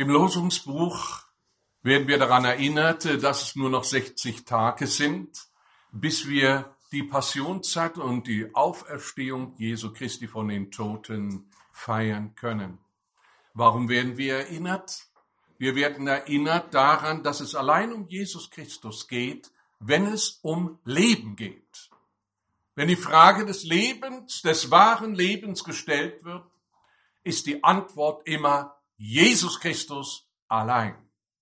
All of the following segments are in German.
Im Losungsbuch werden wir daran erinnert, dass es nur noch 60 Tage sind, bis wir die Passionszeit und die Auferstehung Jesu Christi von den Toten feiern können. Warum werden wir erinnert? Wir werden erinnert daran, dass es allein um Jesus Christus geht, wenn es um Leben geht. Wenn die Frage des Lebens, des wahren Lebens gestellt wird, ist die Antwort immer Jesus Christus allein.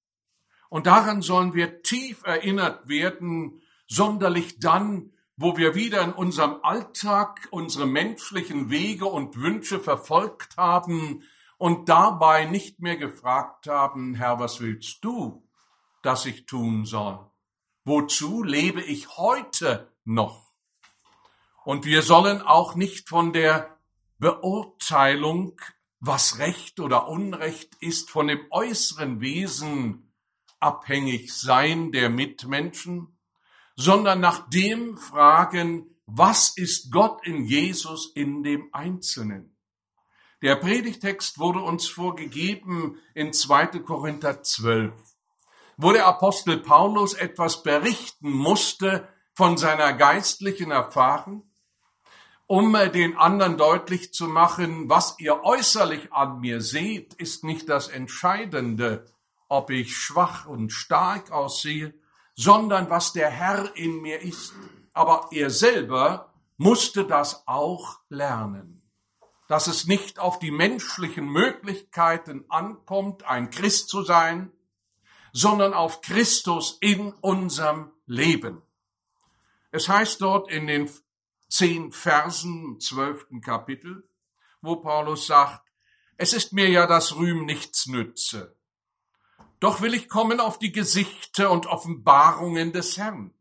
Und daran sollen wir tief erinnert werden, sonderlich dann, wo wir wieder in unserem Alltag unsere menschlichen Wege und Wünsche verfolgt haben und dabei nicht mehr gefragt haben, Herr, was willst du, dass ich tun soll? Wozu lebe ich heute noch? Und wir sollen auch nicht von der Beurteilung, was Recht oder Unrecht ist, von dem äußeren Wesen abhängig sein der Mitmenschen, sondern nach dem fragen, was ist Gott in Jesus in dem Einzelnen? Der Predigtext wurde uns vorgegeben in 2. Korinther 12, wo der Apostel Paulus etwas berichten musste von seiner geistlichen Erfahrung, um den anderen deutlich zu machen, was ihr äußerlich an mir seht, ist nicht das Entscheidende, ob ich schwach und stark aussehe, sondern was der Herr in mir ist. Aber er selber musste das auch lernen, dass es nicht auf die menschlichen Möglichkeiten ankommt, ein Christ zu sein, sondern auf Christus in unserem Leben. Es heißt dort in den 10 Versen im 12. Kapitel, wo Paulus sagt, es ist mir ja das Rühmen nichts nütze. Doch will ich kommen auf die Gesichter und Offenbarungen des Herrn.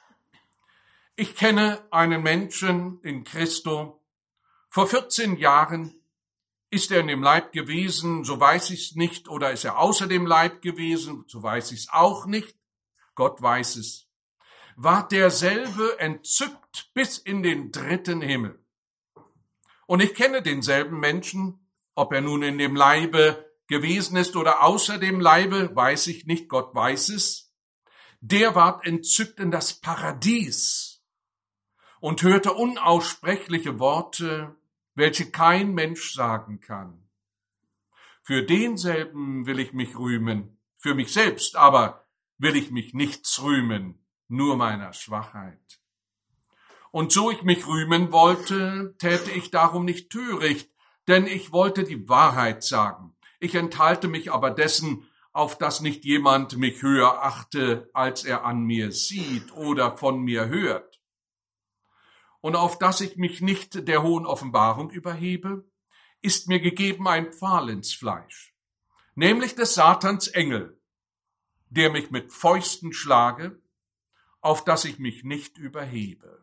Ich kenne einen Menschen in Christo. Vor 14 Jahren ist er in dem Leib gewesen, so weiß ich es nicht, oder ist er außer dem Leib gewesen, so weiß ich es auch nicht. Gott weiß es. War derselbe entzückt bis in den 3. Himmel. Und ich kenne denselben Menschen, ob er nun in dem Leibe gewesen ist oder außer dem Leibe, weiß ich nicht, Gott weiß es. Der ward entzückt in das Paradies und hörte unaussprechliche Worte, welche kein Mensch sagen kann. Für denselben will ich mich rühmen, für mich selbst aber will ich mich nichts rühmen, nur meiner Schwachheit. Und so ich mich rühmen wollte, täte ich darum nicht töricht, denn ich wollte die Wahrheit sagen. Ich enthalte mich aber dessen, auf dass nicht jemand mich höher achte, als er an mir sieht oder von mir hört. Und auf dass ich mich nicht der hohen Offenbarung überhebe, ist mir gegeben ein Pfahl ins Fleisch, nämlich des Satans Engel, der mich mit Fäusten schlage, auf dass ich mich nicht überhebe.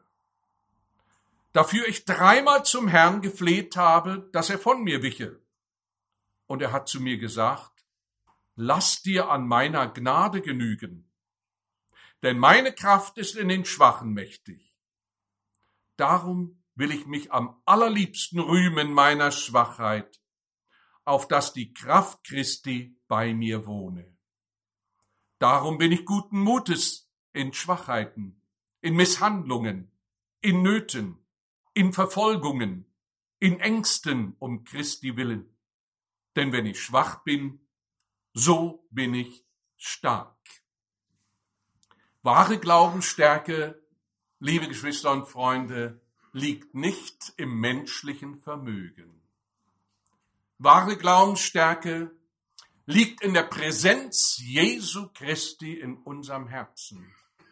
Dafür ich 3-mal zum Herrn gefleht habe, dass er von mir wiche. Und er hat zu mir gesagt, lass dir an meiner Gnade genügen, denn meine Kraft ist in den Schwachen mächtig. Darum will ich mich am allerliebsten rühmen meiner Schwachheit, auf dass die Kraft Christi bei mir wohne. Darum bin ich guten Mutes in Schwachheiten, in Misshandlungen, in Nöten, in Verfolgungen, in Ängsten um Christi willen. Denn wenn ich schwach bin, so bin ich stark. Wahre Glaubensstärke, liebe Geschwister und Freunde, liegt nicht im menschlichen Vermögen. Wahre Glaubensstärke liegt in der Präsenz Jesu Christi in unserem Herzen.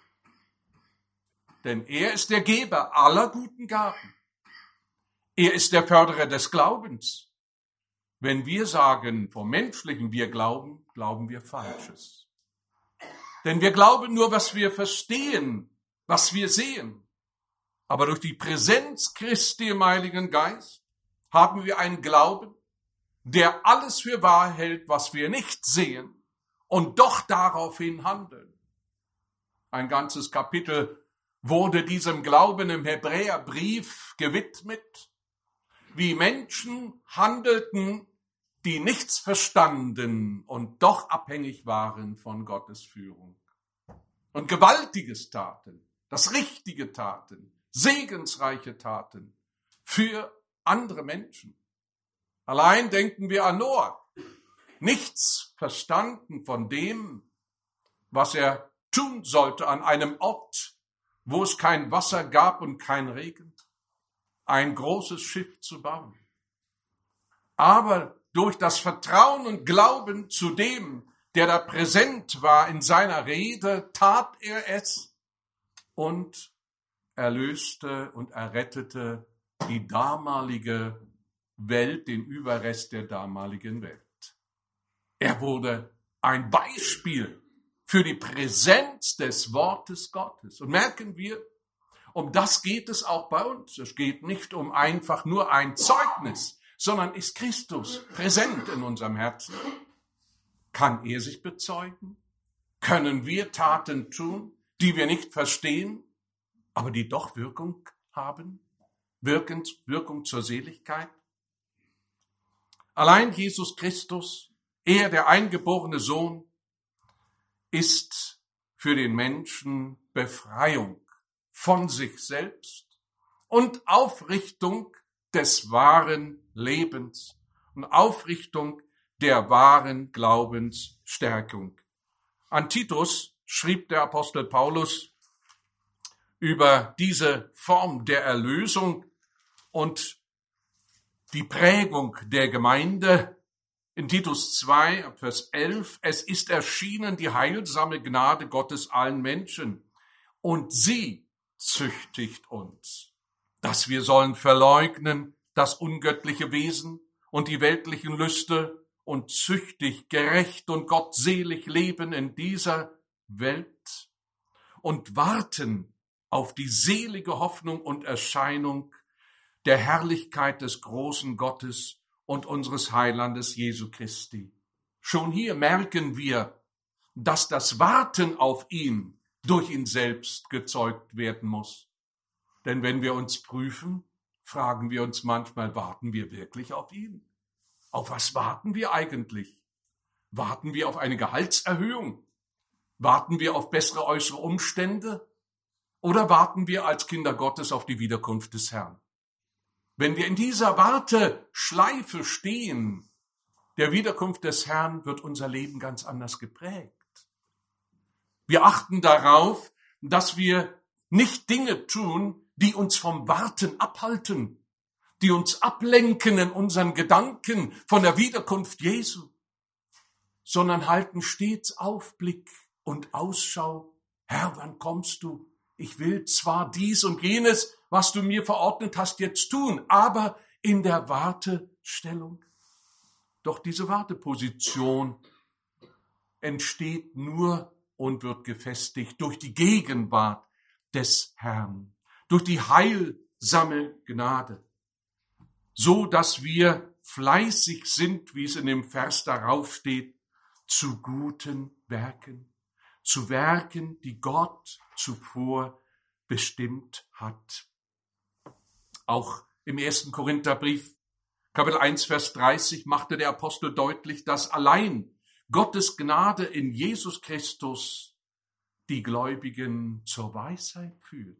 Denn er ist der Geber aller guten Gaben. Er ist der Förderer des Glaubens. Wenn wir sagen, vom Menschlichen wir glauben, glauben wir Falsches. Denn wir glauben nur, was wir verstehen, was wir sehen. Aber durch die Präsenz Christi im Heiligen Geist haben wir einen Glauben, der alles für wahr hält, was wir nicht sehen und doch daraufhin handeln. Ein ganzes Kapitel wurde diesem Glauben im Hebräerbrief gewidmet, wie Menschen handelten, die nichts verstanden und doch abhängig waren von Gottes Führung. Und Gewaltiges taten, das Richtige taten, segensreiche taten für andere Menschen. Allein denken wir an Noah. Nichts verstanden von dem, was er tun sollte an einem Ort, wo es kein Wasser gab und kein Regen, ein großes Schiff zu bauen. Aber durch das Vertrauen und Glauben zu dem, der da präsent war in seiner Rede, tat er es und erlöste und errettete die damalige Welt, den Überrest der damaligen Welt. Er wurde ein Beispiel für die Präsenz des Wortes Gottes. Und merken wir, um das geht es auch bei uns. Es geht nicht um einfach nur ein Zeugnis, sondern ist Christus präsent in unserem Herzen? Kann er sich bezeugen? Können wir Taten tun, die wir nicht verstehen, aber die doch Wirkung haben? Wirkung zur Seligkeit? Allein Jesus Christus, er, der eingeborene Sohn, ist für den Menschen Befreiung von sich selbst und Aufrichtung des wahren Lebens und Aufrichtung der wahren Glaubensstärkung. An Titus schrieb der Apostel Paulus über diese Form der Erlösung und die Prägung der Gemeinde in Titus 2, Vers 11, es ist erschienen die heilsame Gnade Gottes allen Menschen und sie züchtigt uns, dass wir sollen verleugnen das ungöttliche Wesen und die weltlichen Lüste und züchtig, gerecht und gottselig leben in dieser Welt und warten auf die selige Hoffnung und Erscheinung der Herrlichkeit des großen Gottes und unseres Heilandes Jesu Christi. Schon hier merken wir, dass das Warten auf ihn durch ihn selbst gezeugt werden muss. Denn wenn wir uns prüfen, fragen wir uns manchmal, warten wir wirklich auf ihn? Auf was warten wir eigentlich? Warten wir auf eine Gehaltserhöhung? Warten wir auf bessere äußere Umstände? Oder warten wir als Kinder Gottes auf die Wiederkunft des Herrn? Wenn wir in dieser Warteschleife stehen, der Wiederkunft des Herrn, wird unser Leben ganz anders geprägt. Wir achten darauf, dass wir nicht Dinge tun, die uns vom Warten abhalten, die uns ablenken in unseren Gedanken von der Wiederkunft Jesu, sondern halten stets Aufblick und Ausschau. Herr, wann kommst du? Ich will zwar dies und jenes, was du mir verordnet hast, jetzt tun, aber in der Wartestellung. Doch diese Warteposition entsteht nur und wird gefestigt durch die Gegenwart des Herrn, durch die heilsame Gnade, so dass wir fleißig sind, wie es in dem Vers darauf steht, zu guten Werken, zu Werken, die Gott zuvor bestimmt hat. Auch im 1. Korintherbrief, Kapitel 1, Vers 30, machte der Apostel deutlich, dass allein Gottes Gnade in Jesus Christus die Gläubigen zur Weisheit führt.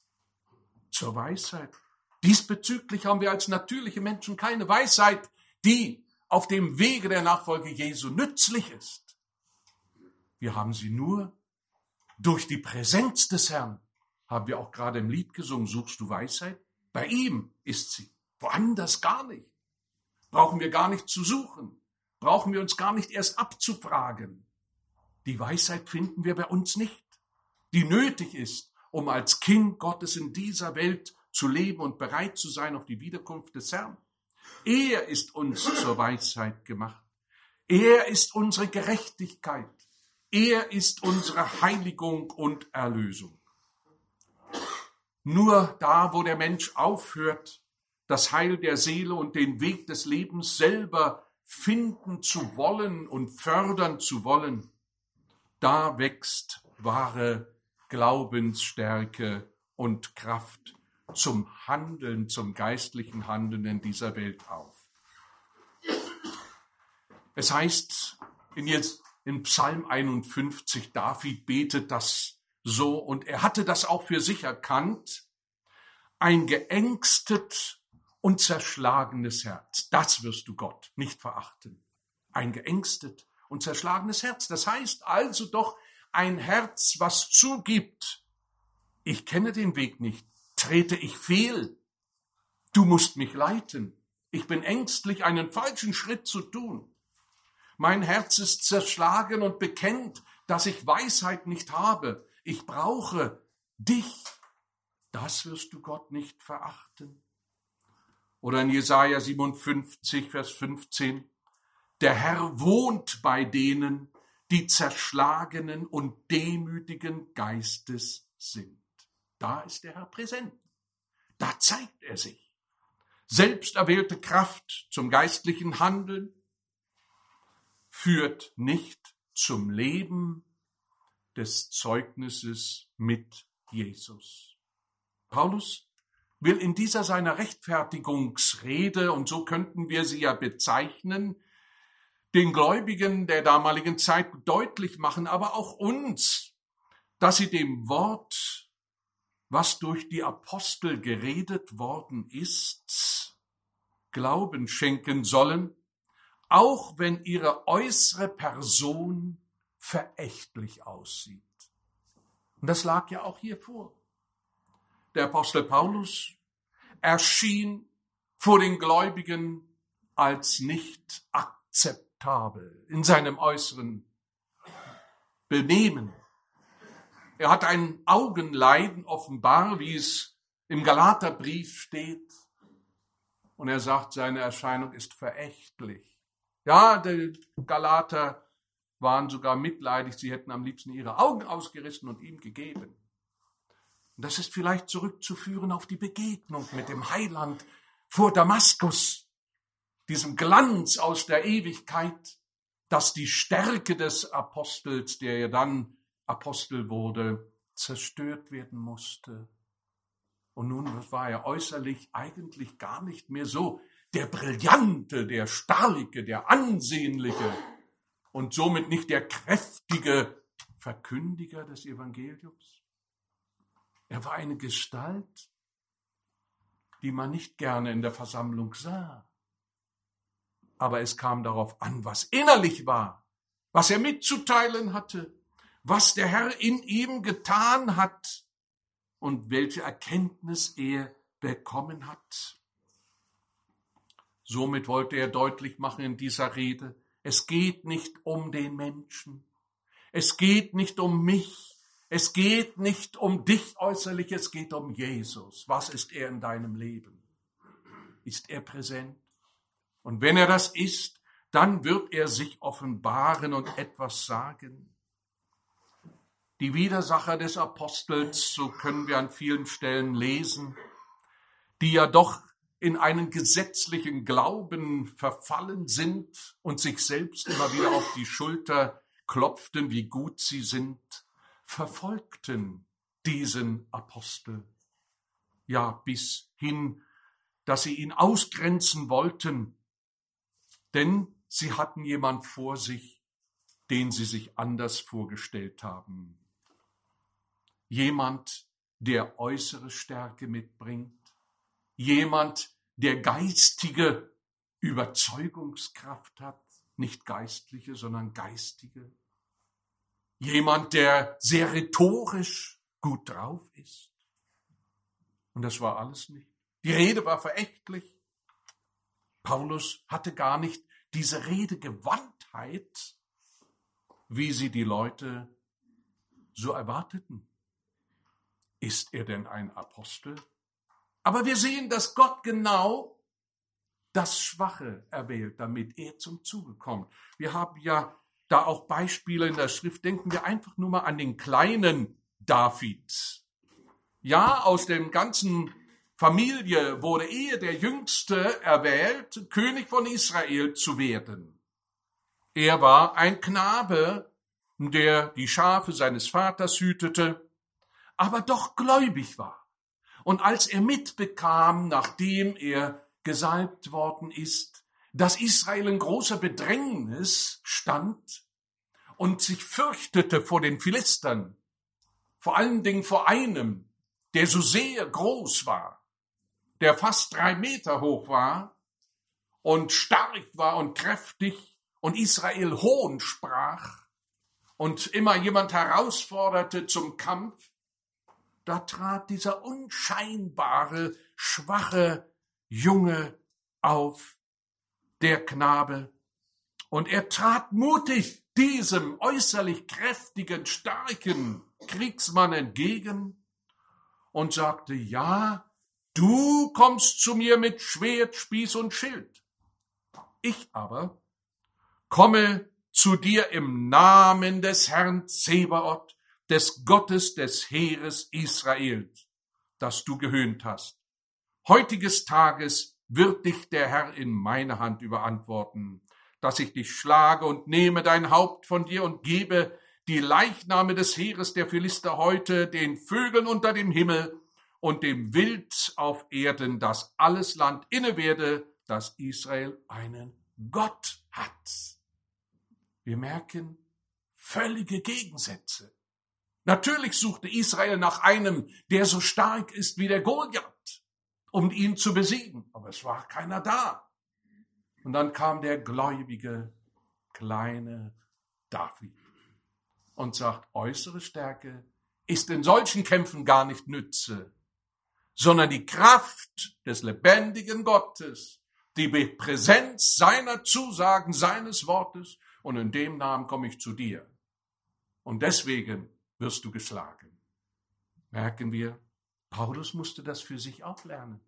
Zur Weisheit. Diesbezüglich haben wir als natürliche Menschen keine Weisheit, die auf dem Wege der Nachfolge Jesu nützlich ist. Wir haben sie nur durch die Präsenz des Herrn. Haben wir auch gerade im Lied gesungen, suchst du Weisheit? Bei ihm ist sie, woanders gar nicht. Brauchen wir gar nicht zu suchen, brauchen wir uns gar nicht erst abzufragen. Die Weisheit finden wir bei uns nicht, die nötig ist, um als Kind Gottes in dieser Welt zu leben und bereit zu sein auf die Wiederkunft des Herrn. Er ist uns zur Weisheit gemacht. Er ist unsere Gerechtigkeit. Er ist unsere Heiligung und Erlösung. Nur da, wo der Mensch aufhört, das Heil der Seele und den Weg des Lebens selber finden zu wollen und fördern zu wollen, da wächst wahre Glaubensstärke und Kraft zum Handeln, zum geistlichen Handeln in dieser Welt auf. Es heißt in Psalm 51, David betet das so, und er hatte das auch für sich erkannt: ein geängstet und zerschlagenes Herz, das wirst du, Gott, nicht verachten. Ein geängstet und zerschlagenes Herz, das heißt also doch ein Herz, was zugibt: ich kenne den Weg nicht, trete ich fehl, du musst mich leiten, ich bin ängstlich, einen falschen Schritt zu tun. Mein Herz ist zerschlagen und bekennt, dass ich Weisheit nicht habe. Ich brauche dich. Das wirst du, Gott, nicht verachten. Oder in Jesaja 57, Vers 15: der Herr wohnt bei denen, die zerschlagenen und demütigen Geistes sind. Da ist der Herr präsent. Da zeigt er sich. Selbst erwählte Kraft zum geistlichen Handeln führt nicht zum Leben des Zeugnisses mit Jesus. Paulus will in dieser seiner Rechtfertigungsrede, und so könnten wir sie ja bezeichnen, den Gläubigen der damaligen Zeit deutlich machen, aber auch uns, dass sie dem Wort, was durch die Apostel geredet worden ist, Glauben schenken sollen, auch wenn ihre äußere Person verächtlich aussieht. Und das lag ja auch hier vor. Der Apostel Paulus erschien vor den Gläubigen als nicht akzeptabel in seinem äußeren Benehmen. Er hat ein Augenleiden offenbar, wie es im Galaterbrief steht. Und er sagt, seine Erscheinung ist verächtlich. Ja, die Galater waren sogar mitleidig, sie hätten am liebsten ihre Augen ausgerissen und ihm gegeben. Und das ist vielleicht zurückzuführen auf die Begegnung mit dem Heiland vor Damaskus, diesem Glanz aus der Ewigkeit, dass die Stärke des Apostels, der ja dann Apostel wurde, zerstört werden musste. Und nun war er äußerlich eigentlich gar nicht mehr so der brillante, der starke, der ansehnliche und somit nicht der kräftige Verkündiger des Evangeliums. Er war eine Gestalt, die man nicht gerne in der Versammlung sah. Aber es kam darauf an, was innerlich war, was er mitzuteilen hatte, was der Herr in ihm getan hat und welche Erkenntnis er bekommen hat. Somit wollte er deutlich machen in dieser Rede: es geht nicht um den Menschen, es geht nicht um mich, es geht nicht um dich äußerlich, es geht um Jesus. Was ist er in deinem Leben? Ist er präsent? Und wenn er das ist, dann wird er sich offenbaren und etwas sagen. Die Widersacher des Apostels, so können wir an vielen Stellen lesen, die ja doch in einen gesetzlichen Glauben verfallen sind und sich selbst immer wieder auf die Schulter klopften, wie gut sie sind, verfolgten diesen Apostel. Ja, bis hin, dass sie ihn ausgrenzen wollten, denn sie hatten jemand vor sich, den sie sich anders vorgestellt haben. Jemand, der äußere Stärke mitbringt, jemand, der geistige Überzeugungskraft hat, nicht geistliche, sondern geistige. Jemand, der sehr rhetorisch gut drauf ist. Und das war alles nicht. Die Rede war verächtlich. Paulus hatte gar nicht diese Redegewandtheit, wie sie die Leute so erwarteten. Ist er denn ein Apostel? Aber wir sehen, dass Gott genau das Schwache erwählt, damit er zum Zuge kommt. Wir haben ja da auch Beispiele in der Schrift. Denken wir einfach nur mal an den kleinen David. Ja, aus dem ganzen Familie wurde ehe der Jüngste erwählt, König von Israel zu werden. Er war ein Knabe, der die Schafe seines Vaters hütete, aber doch gläubig war. Und als er mitbekam, nachdem er gesalbt worden ist, dass Israel in großer Bedrängnis stand und sich fürchtete vor den Philistern, vor allen Dingen vor einem, der so sehr groß war, der fast 3 Meter hoch war und stark war und kräftig und Israel Hohn sprach und immer jemand herausforderte zum Kampf. Da trat dieser unscheinbare, schwache Junge auf, der Knabe, und er trat mutig diesem äußerlich kräftigen, starken Kriegsmann entgegen und sagte, ja, du kommst zu mir mit Schwert, Spieß und Schild. Ich aber komme zu dir im Namen des Herrn Zebaoth, des Gottes des Heeres Israels, das du gehöhnt hast. Heutiges Tages wird dich der Herr in meine Hand überantworten, dass ich dich schlage und nehme dein Haupt von dir und gebe die Leichname des Heeres der Philister heute den Vögeln unter dem Himmel und dem Wild auf Erden, dass alles Land inne werde, dass Israel einen Gott hat. Wir merken völlige Gegensätze. Natürlich suchte Israel nach einem, der so stark ist wie der Goliath, um ihn zu besiegen, aber es war keiner da. Und dann kam der gläubige, kleine David und sagt, äußere Stärke ist in solchen Kämpfen gar nicht nütze, sondern die Kraft des lebendigen Gottes, die Präsenz seiner Zusagen, seines Wortes, und in dem Namen komme ich zu dir. Und deswegen wirst du geschlagen. Merken wir, Paulus musste das für sich auch lernen.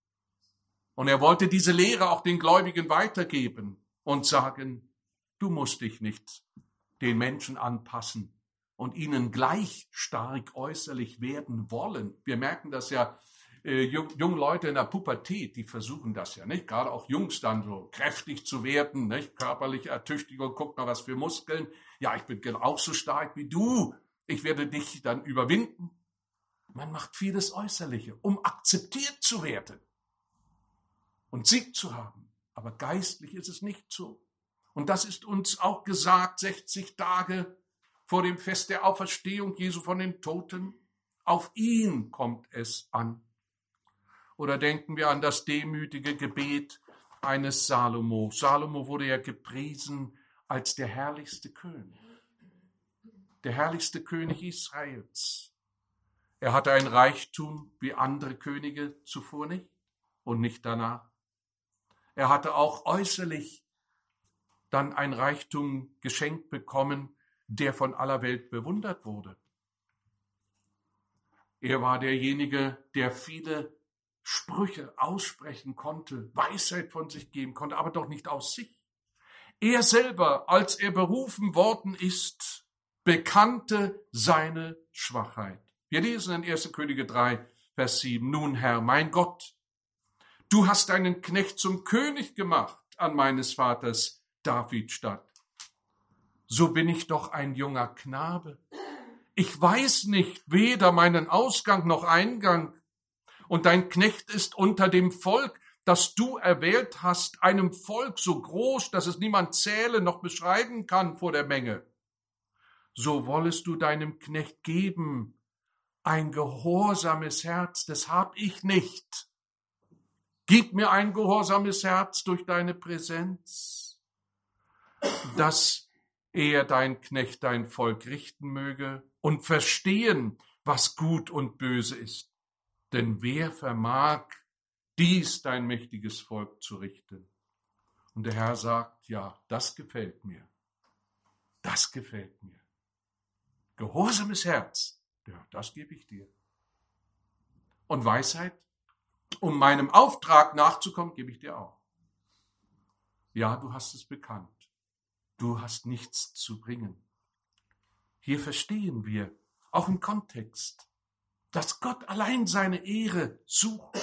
Und er wollte diese Lehre auch den Gläubigen weitergeben und sagen, du musst dich nicht den Menschen anpassen und ihnen gleich stark äußerlich werden wollen. Wir merken das ja, junge Leute in der Pubertät, die versuchen das ja, nicht? Gerade auch Jungs dann so kräftig zu werden, nicht? Körperliche Ertüchtigung, guck mal, was für Muskeln. Ja, ich bin auch so stark wie du. Ich werde dich dann überwinden. Man macht vieles Äußerliche, um akzeptiert zu werden und Sieg zu haben. Aber geistlich ist es nicht so. Und das ist uns auch gesagt, 60 Tage vor dem Fest der Auferstehung Jesu von den Toten. Auf ihn kommt es an. Oder denken wir an das demütige Gebet eines Salomo. Salomo wurde ja gepriesen als der herrlichste König. Der herrlichste König Israels. Er hatte ein Reichtum wie andere Könige zuvor nicht und nicht danach. Er hatte auch äußerlich dann ein Reichtum geschenkt bekommen, der von aller Welt bewundert wurde. Er war derjenige, der viele Sprüche aussprechen konnte, Weisheit von sich geben konnte, aber doch nicht aus sich. Er selber, als er berufen worden ist, bekannte seine Schwachheit. Wir lesen in 1. Könige 3, Vers 7. Nun, Herr, mein Gott, du hast deinen Knecht zum König gemacht an meines Vaters David statt. So bin ich doch ein junger Knabe. Ich weiß nicht weder meinen Ausgang noch Eingang. Und dein Knecht ist unter dem Volk, das du erwählt hast, einem Volk so groß, dass es niemand zählen noch beschreiben kann vor der Menge. So wollest du deinem Knecht geben, ein gehorsames Herz, das hab ich nicht. Gib mir ein gehorsames Herz durch deine Präsenz, dass er, dein Knecht, dein Volk richten möge und verstehen, was gut und böse ist. Denn wer vermag, dies dein mächtiges Volk zu richten? Und der Herr sagt, ja, das gefällt mir. Das gefällt mir. Gehorsames Herz, ja, das gebe ich dir. Und Weisheit, um meinem Auftrag nachzukommen, gebe ich dir auch. Ja, du hast es bekannt. Du hast nichts zu bringen. Hier verstehen wir, auch im Kontext, dass Gott allein seine Ehre sucht.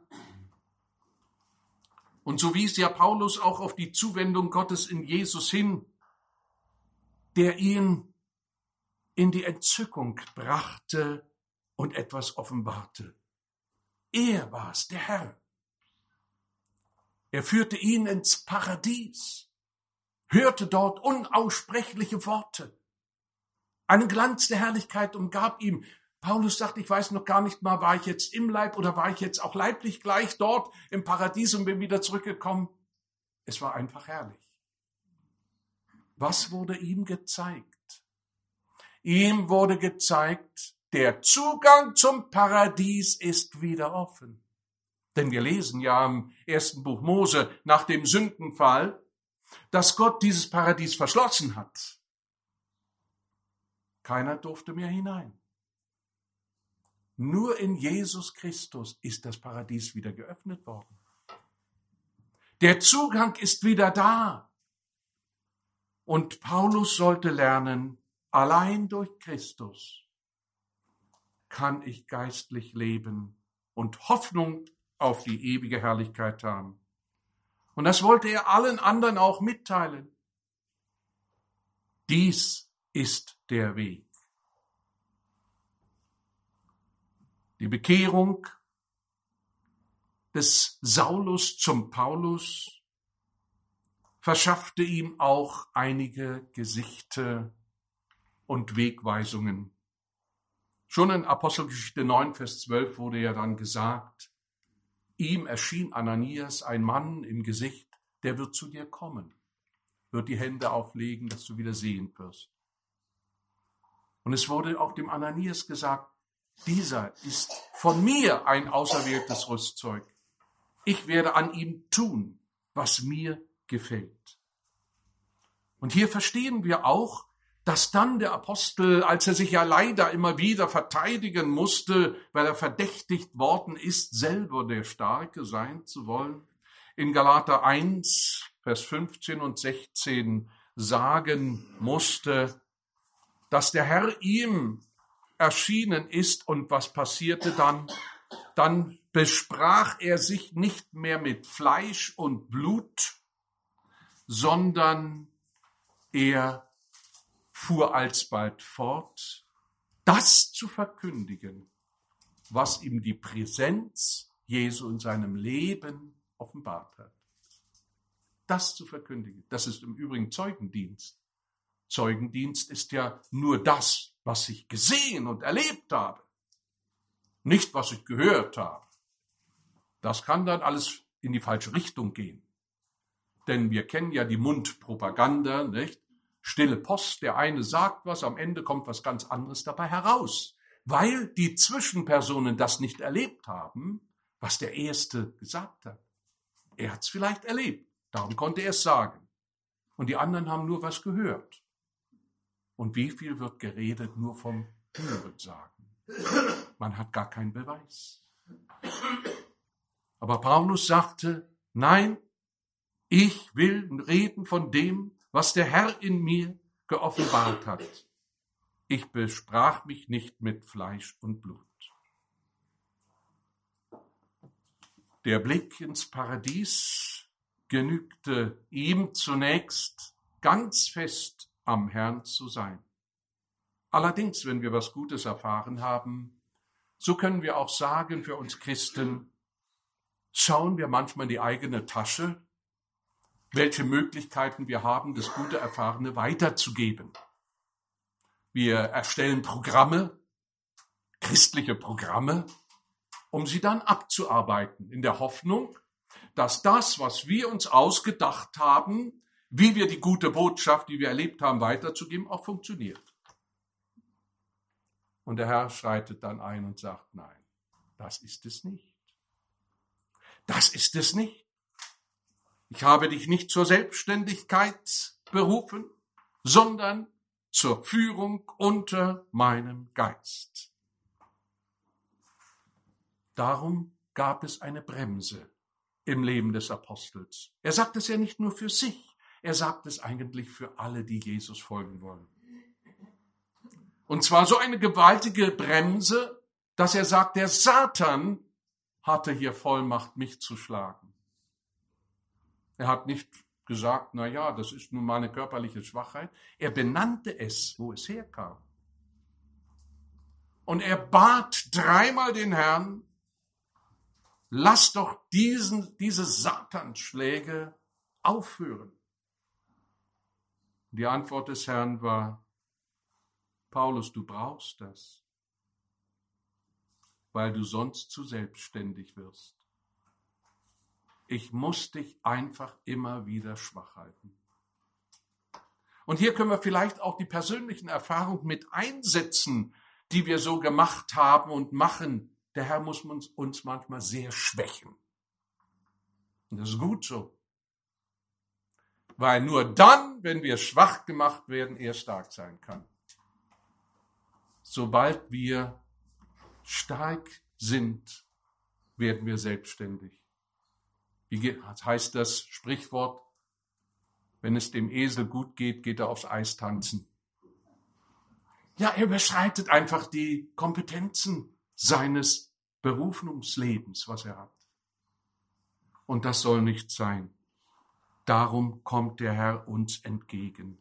Und so wies ja Paulus auch auf die Zuwendung Gottes in Jesus hin, der ihn in die Entzückung brachte und etwas offenbarte. Er war es, der Herr. Er führte ihn ins Paradies, hörte dort unaussprechliche Worte. Einen Glanz der Herrlichkeit umgab ihm. Paulus sagt, ich weiß noch gar nicht mal, war ich jetzt im Leib oder war ich jetzt auch leiblich gleich dort im Paradies und bin wieder zurückgekommen. Es war einfach herrlich. Was wurde ihm gezeigt? Ihm wurde gezeigt, der Zugang zum Paradies ist wieder offen. Denn wir lesen ja im 1. Buch Mose nach dem Sündenfall, dass Gott dieses Paradies verschlossen hat. Keiner durfte mehr hinein. Nur in Jesus Christus ist das Paradies wieder geöffnet worden. Der Zugang ist wieder da. Und Paulus sollte lernen, allein durch Christus kann ich geistlich leben und Hoffnung auf die ewige Herrlichkeit haben. Und das wollte er allen anderen auch mitteilen. Dies ist der Weg. Die Bekehrung des Saulus zum Paulus verschaffte ihm auch einige Gesichte und Wegweisungen. Schon in Apostelgeschichte 9, Vers 12 wurde ja dann gesagt, ihm erschien Ananias, ein Mann im Gesicht, der wird zu dir kommen, wird die Hände auflegen, dass du wieder sehen wirst. Und es wurde auch dem Ananias gesagt, dieser ist von mir ein auserwähltes Rüstzeug. Ich werde an ihm tun, was mir gefällt. Und hier verstehen wir auch, dass dann der Apostel, als er sich ja leider immer wieder verteidigen musste, weil er verdächtigt worden ist, selber der Starke sein zu wollen, in Galater 1, Vers 15 und 16 sagen musste, dass der Herr ihm erschienen ist und was passierte dann? Dann besprach er sich nicht mehr mit Fleisch und Blut, sondern er fuhr alsbald fort, das zu verkündigen, was ihm die Präsenz Jesu in seinem Leben offenbart hat. Das zu verkündigen, das ist im Übrigen Zeugendienst. Zeugendienst ist ja nur das, was ich gesehen und erlebt habe, nicht was ich gehört habe. Das kann dann alles in die falsche Richtung gehen. Denn wir kennen ja die Mundpropaganda, nicht? Stille Post, der eine sagt was, am Ende kommt was ganz anderes dabei heraus, weil die Zwischenpersonen das nicht erlebt haben, was der Erste gesagt hat. Er hat es vielleicht erlebt, darum konnte er es sagen. Und die anderen haben nur was gehört. Und wie viel wird geredet nur vom Hörensagen? Man hat gar keinen Beweis. Aber Paulus sagte, nein, ich will reden von dem, was der Herr in mir geoffenbart hat. Ich besprach mich nicht mit Fleisch und Blut. Der Blick ins Paradies genügte ihm zunächst, ganz fest am Herrn zu sein. Allerdings, wenn wir was Gutes erfahren haben, so können wir auch sagen für uns Christen, schauen wir manchmal in die eigene Tasche, welche Möglichkeiten wir haben, das gute Erfahrene weiterzugeben. Wir erstellen Programme, christliche Programme, um sie dann abzuarbeiten, in der Hoffnung, dass das, was wir uns ausgedacht haben, wie wir die gute Botschaft, die wir erlebt haben, weiterzugeben, auch funktioniert. Und der Herr schreitet dann ein und sagt, nein, das ist es nicht. Das ist es nicht. Ich habe dich nicht zur Selbstständigkeit berufen, sondern zur Führung unter meinem Geist. Darum gab es eine Bremse im Leben des Apostels. Er sagt es ja nicht nur für sich, er sagt es eigentlich für alle, die Jesus folgen wollen. Und zwar so eine gewaltige Bremse, dass er sagt, der Satan hatte hier Vollmacht, mich zu schlagen. Er hat nicht gesagt, na ja, das ist nun meine körperliche Schwachheit. Er benannte es, wo es herkam. Und er bat dreimal den Herrn, lass doch diese Satansschläge aufhören. Die Antwort des Herrn war: Paulus, du brauchst das, weil du sonst zu selbstständig wirst. Ich muss dich einfach immer wieder schwach halten. Und hier können wir vielleicht auch die persönlichen Erfahrungen mit einsetzen, die wir so gemacht haben und machen. Der Herr muss uns manchmal sehr schwächen. Und das ist gut so. Weil nur dann, wenn wir schwach gemacht werden, er stark sein kann. Sobald wir stark sind, werden wir selbstständig. Wie heißt das Sprichwort? Wenn es dem Esel gut geht, geht er aufs Eis tanzen. Ja, er überschreitet einfach die Kompetenzen seines Berufungslebens, was er hat. Und das soll nicht sein. Darum kommt der Herr uns entgegen.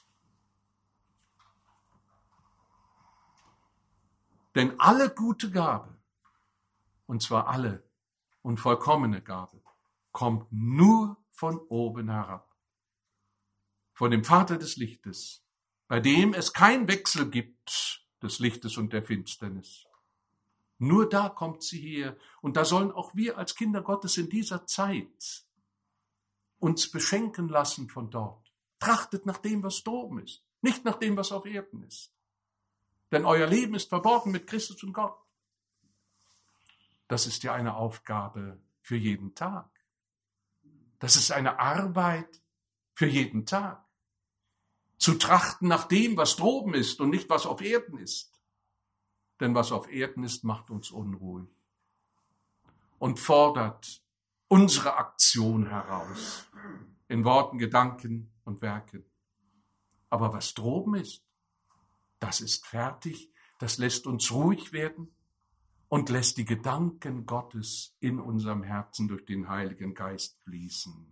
Denn alle gute Gabe, und zwar alle und vollkommene Gabe, kommt nur von oben herab. Von dem Vater des Lichtes, bei dem es keinen Wechsel gibt des Lichtes und der Finsternis. Nur da kommt sie her. Und da sollen auch wir als Kinder Gottes in dieser Zeit uns beschenken lassen von dort. Trachtet nach dem, was droben ist, nicht nach dem, was auf Erden ist. Denn euer Leben ist verborgen mit Christus und Gott. Das ist ja eine Aufgabe für jeden Tag. Das ist eine Arbeit für jeden Tag. Zu trachten nach dem, was droben ist und nicht, was auf Erden ist. Denn was auf Erden ist, macht uns unruhig und fordert unsere Aktion heraus, in Worten, Gedanken und Werken. Aber was droben ist, das ist fertig, das lässt uns ruhig werden und lässt die Gedanken Gottes in unserem Herzen durch den Heiligen Geist fließen.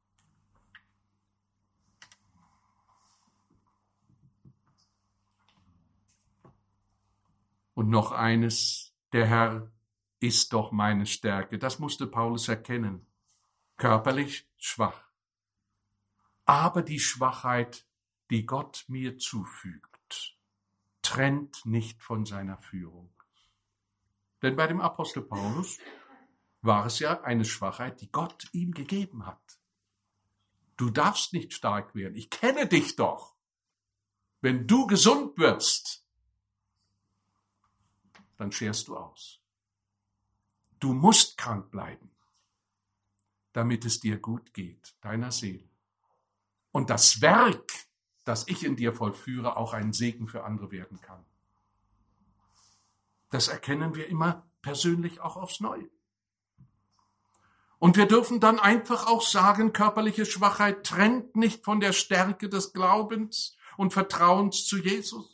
Und noch eines, der Herr ist doch meine Stärke. Das musste Paulus erkennen. Körperlich schwach. Aber die Schwachheit, die Gott mir zufügt, trennt nicht von seiner Führung. Denn bei dem Apostel Paulus war es ja eine Schwachheit, die Gott ihm gegeben hat. Du darfst nicht stark werden. Ich kenne dich doch. Wenn du gesund wirst, dann scherst du aus. Du musst krank bleiben, damit es dir gut geht, deiner Seele. Und das Werk, das ich in dir vollführe, auch ein Segen für andere werden kann. Das erkennen wir immer persönlich auch aufs Neue. Und wir dürfen dann einfach auch sagen, körperliche Schwachheit trennt nicht von der Stärke des Glaubens und Vertrauens zu Jesus.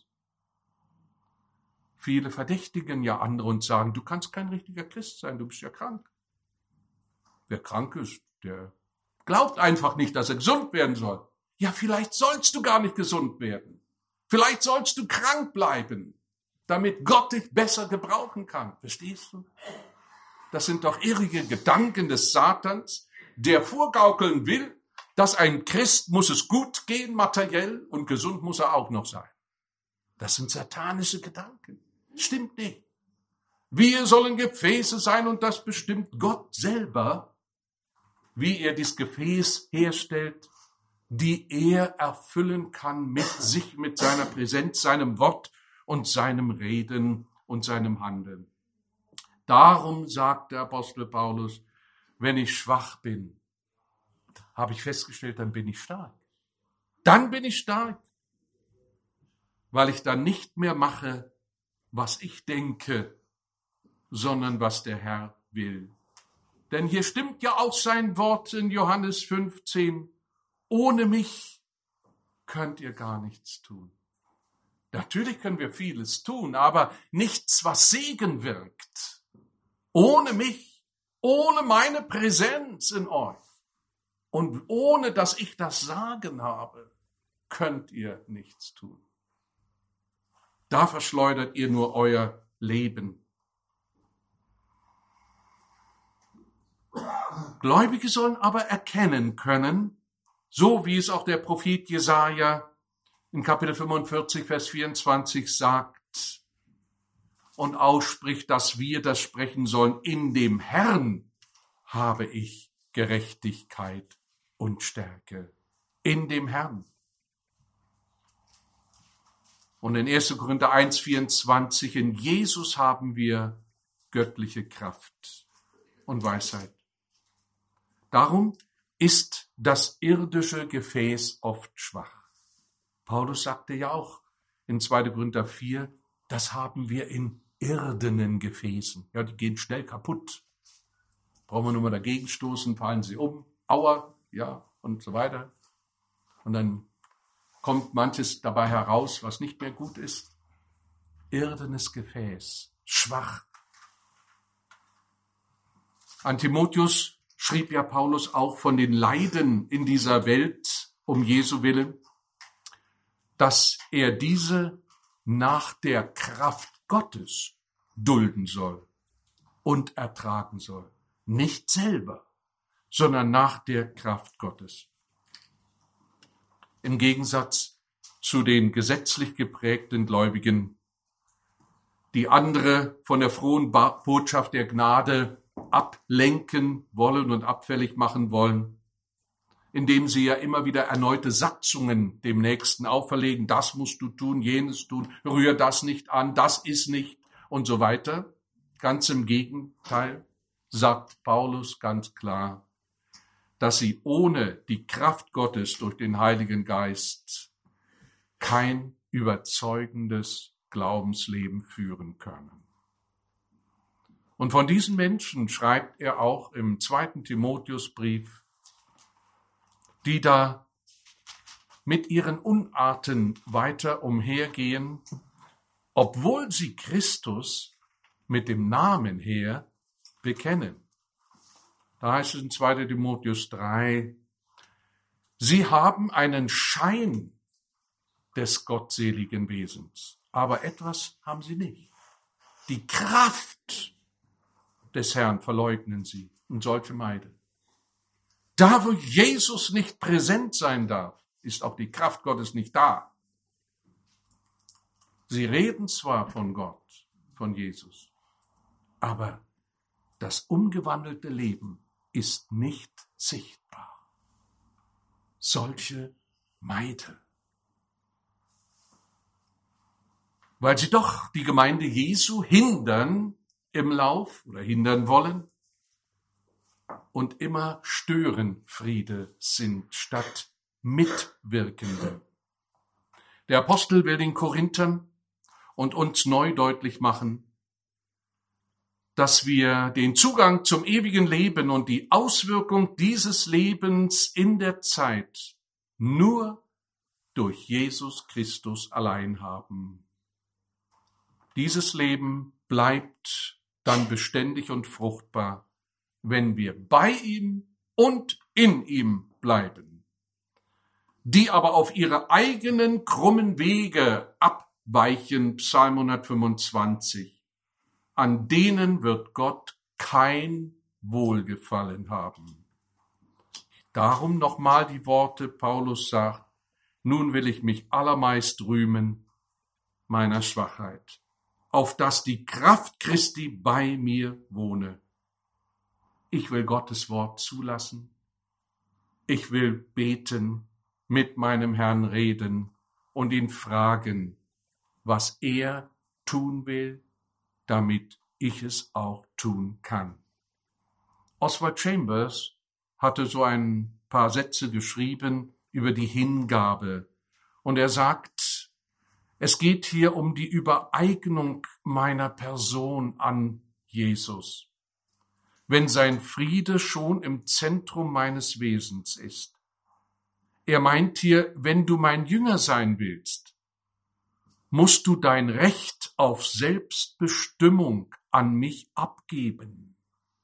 Viele verdächtigen ja andere und sagen, du kannst kein richtiger Christ sein, du bist ja krank. Wer krank ist, der glaubt einfach nicht, dass er gesund werden soll. Ja, vielleicht sollst du gar nicht gesund werden. Vielleicht sollst du krank bleiben, damit Gott dich besser gebrauchen kann. Verstehst du? Das sind doch irrige Gedanken des Satans, der vorgaukeln will, dass ein Christ muss es gut gehen, materiell, und gesund muss er auch noch sein. Das sind satanische Gedanken. Stimmt nicht. Wir sollen Gefäße sein und das bestimmt Gott selber, wie er dieses Gefäß herstellt, die er erfüllen kann mit sich, mit seiner Präsenz, seinem Wort und seinem Reden und seinem Handeln. Darum sagt der Apostel Paulus, wenn ich schwach bin, habe ich festgestellt, dann bin ich stark. Dann bin ich stark, weil ich dann nicht mehr mache, was ich denke, sondern was der Herr will. Denn hier stimmt ja auch sein Wort in Johannes 15, ohne mich könnt ihr gar nichts tun. Natürlich können wir vieles tun, aber nichts, was Segen wirkt. Ohne mich, ohne meine Präsenz in euch und ohne, dass ich das Sagen habe, könnt ihr nichts tun. Da verschleudert ihr nur euer Leben. Gläubige sollen aber erkennen können, so wie es auch der Prophet Jesaja in Kapitel 45, Vers 24 sagt und ausspricht, dass wir das sprechen sollen: In dem Herrn habe ich Gerechtigkeit und Stärke. In dem Herrn. Und in 1. Korinther 1, 24, in Jesus haben wir göttliche Kraft und Weisheit. Darum ist das irdische Gefäß oft schwach. Paulus sagte ja auch in 2. Korinther 4, das haben wir in irdenen Gefäßen. Ja, die gehen schnell kaputt. Brauchen wir nur mal dagegen stoßen, fallen sie um, aua, ja, und so weiter. Und dann kommt manches dabei heraus, was nicht mehr gut ist. Irdenes Gefäß, schwach. An Timotheus schrieb ja Paulus auch von den Leiden in dieser Welt um Jesu willen, dass er diese nach der Kraft Gottes dulden soll und ertragen soll. Nicht selber, sondern nach der Kraft Gottes. Im Gegensatz zu den gesetzlich geprägten Gläubigen, die andere von der frohen Botschaft der Gnade ablenken wollen und abfällig machen wollen, indem sie ja immer wieder erneute Satzungen dem Nächsten auferlegen: Das musst du tun, jenes tun, rühr das nicht an, das ist nicht und so weiter. Ganz im Gegenteil sagt Paulus ganz klar, dass sie ohne die Kraft Gottes durch den Heiligen Geist kein überzeugendes Glaubensleben führen können. Und von diesen Menschen schreibt er auch im 2. Timotheusbrief, die da mit ihren Unarten weiter umhergehen, obwohl sie Christus mit dem Namen her bekennen. Da heißt es in 2. Timotheus 3, sie haben einen Schein des gottseligen Wesens, aber etwas haben sie nicht. Die Kraft des Herrn verleugnen sie und solche meiden. Da, wo Jesus nicht präsent sein darf, ist auch die Kraft Gottes nicht da. Sie reden zwar von Gott, von Jesus, aber das umgewandelte Leben ist nicht sichtbar. Solche meiden. Weil sie doch die Gemeinde Jesu hindern im Lauf oder hindern wollen und immer Störenfriede sind statt Mitwirkende. Der Apostel will den Korinthern und uns neu deutlich machen, dass wir den Zugang zum ewigen Leben und die Auswirkung dieses Lebens in der Zeit nur durch Jesus Christus allein haben. Dieses Leben bleibt dann beständig und fruchtbar, wenn wir bei ihm und in ihm bleiben. Die aber auf ihre eigenen krummen Wege abweichen, Psalm 125, an denen wird Gott kein Wohlgefallen haben. Darum nochmal die Worte, Paulus sagt, nun will ich mich allermeist rühmen meiner Schwachheit, auf dass die Kraft Christi bei mir wohne. Ich will Gottes Wort zulassen. Ich will beten, mit meinem Herrn reden und ihn fragen, was er tun will, damit ich es auch tun kann. Oswald Chambers hatte so ein paar Sätze geschrieben über die Hingabe. Und er sagt, es geht hier um die Übereignung meiner Person an Jesus. Wenn sein Friede schon im Zentrum meines Wesens ist. Er meint hier, wenn du mein Jünger sein willst, musst du dein Recht auf Selbstbestimmung an mich abgeben.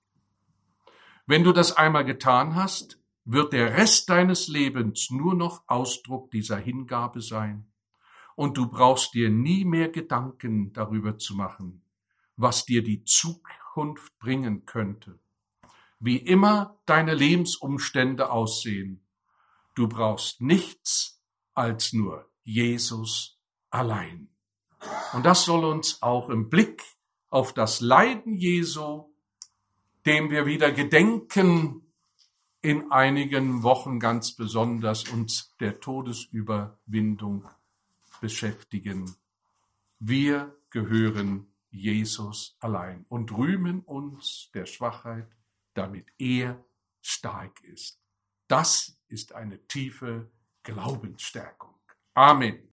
Wenn du das einmal getan hast, wird der Rest deines Lebens nur noch Ausdruck dieser Hingabe sein und du brauchst dir nie mehr Gedanken darüber zu machen, was dir die Zukunft bringen könnte. Wie immer deine Lebensumstände aussehen, du brauchst nichts als nur Jesus allein. Und das soll uns auch im Blick auf das Leiden Jesu, dem wir wieder gedenken, in einigen Wochen ganz besonders uns der Todesüberwindung beschäftigen. Wir gehören Jesus allein und rühmen uns der Schwachheit, damit er stark ist. Das ist eine tiefe Glaubensstärkung. Amen.